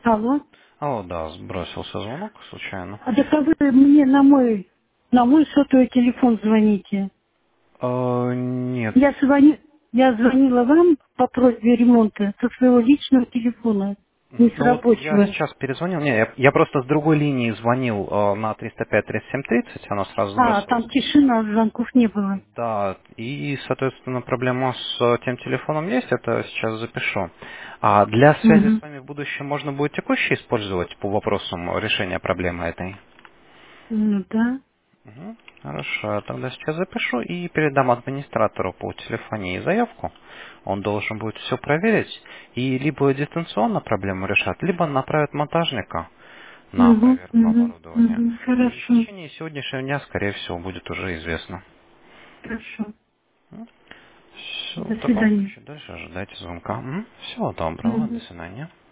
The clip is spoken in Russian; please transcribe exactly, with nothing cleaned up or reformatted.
Алло. Алло, да, сбросился звонок случайно. А так а вы мне на мой, на мой сотовый телефон звоните. Э, нет. Я звоню, я звонила вам по просьбе ремонта со своего личного телефона, не Мгм. с Ну вот я рабочего. сейчас перезвонил. Не, я, я просто с другой линии звонил э, на триста пять тридцать семь тридцать, оно сразу А, там сбросилось. тишина, звонков не было. Да, и, соответственно, проблема с э, тем телефоном есть, это сейчас запишу. А для связи Угу. с вами в будущем можно будет текущий использовать по вопросам решения проблемы этой? Ну да. Мгм. Хорошо, я тогда сейчас запишу и передам администратору по телефонии заявку. Он должен будет все проверить и либо дистанционно проблему решат, либо направит монтажника на Угу, проверку угу, оборудования. угу. И в Хорошо, течение сегодняшнего дня, скорее всего, будет уже известно. хорошо. Все, До в таком свидания. случае дальше ожидайте звонка. Всего доброго, до Угу. свидания.